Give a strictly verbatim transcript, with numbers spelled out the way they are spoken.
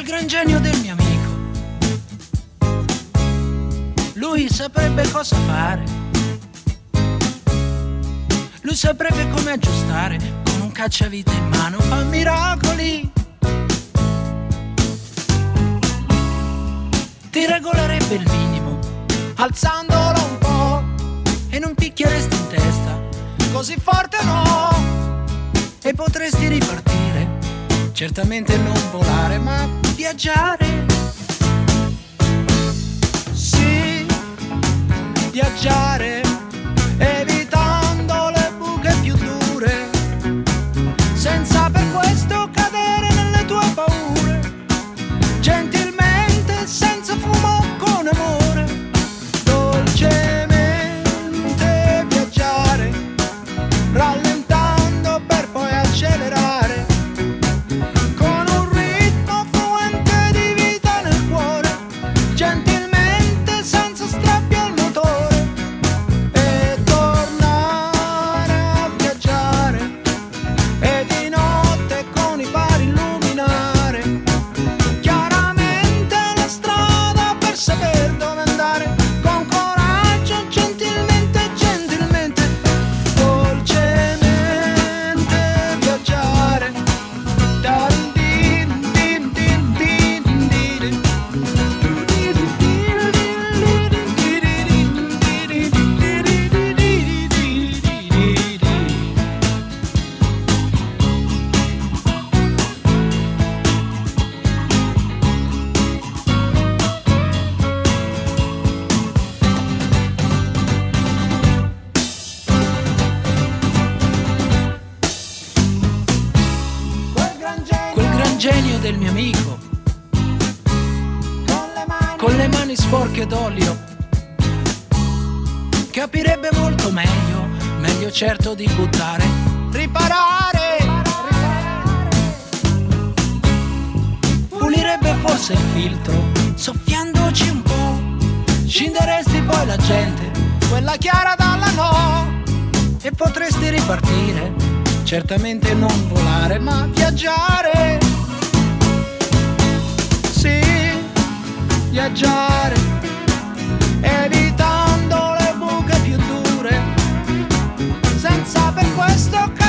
gran genio del mio amico. Lui saprebbe cosa fare, lui saprebbe come aggiustare, con un cacciavite in mano fa miracoli. Ti regolerebbe il minimo, alzandolo un po', e non picchieresti in testa, così forte no. E potresti ripartire, certamente non volare, ma viaggiare. Sì, viaggiare, evitando le buche più dure, senza per questo cadere nelle tue paure, gentilmente, senza fumo, con amore, dolcemente viaggiare, rallentando per poi accelerare, con un ritmo fluente di vita nel cuore, gentilmente, senza strappi al motore, e tornare a viaggiare, e di notte con i fari illuminare chiaramente la strada per saper dove andare, con coraggio, gentilmente, gentilmente, dolcemente viaggiare. Din, din, din, din, din. Quel gran genio del mio amico, con le mani sporche d'olio, capirebbe molto meglio, meglio certo di buttare, riparare, pulirebbe forse il filtro, soffiandoci un po', scinderesti poi la gente, quella chiara dalla no, e potresti ripartire, certamente non volare, ma viaggiare. Sì, viaggiare, evitando le buche più dure, senza per questo